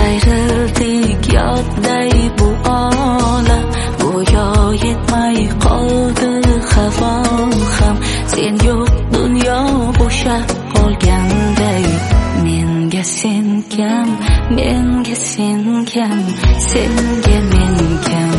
ayrildik yotday bu olam, go'yo yetmay qoldi havo ham. Sen yo'q dunyo bo'shab qolganday. Menga sen kam, menga sen kam, senga men kam.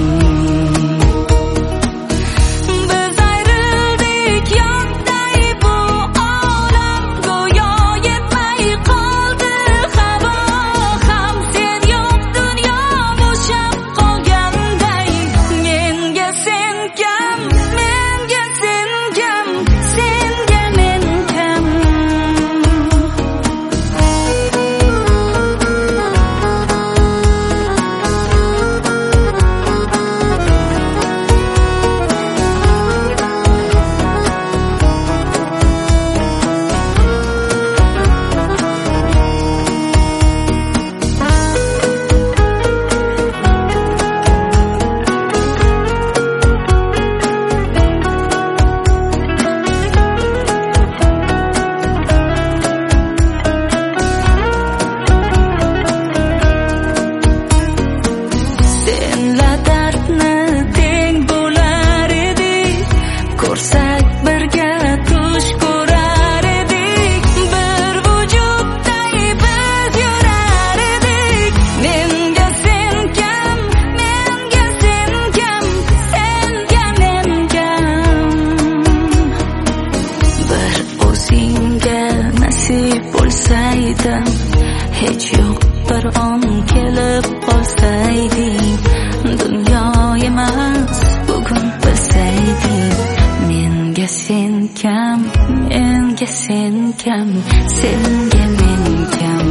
Bo'lsaydim, hech yo'q bir on kelib qolsayding, dunyo emas bugun bilsayding. Menga sen kam, menga sen kam, senga men kam.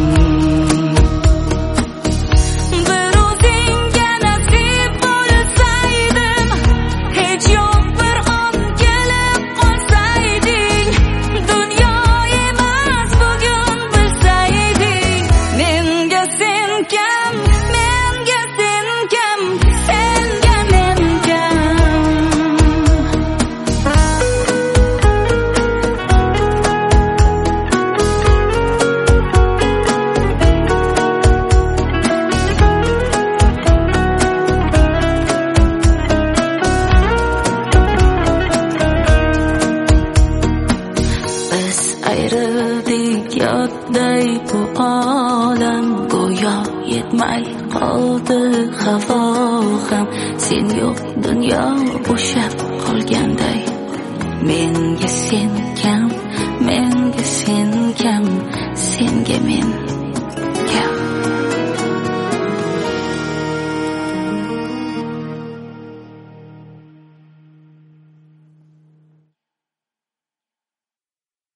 Ayrildik yotday bu olam, go'yo yetmay qoldi havo ham. Sen yo'q dunyo bo'shab qolganday. Menga sen kam,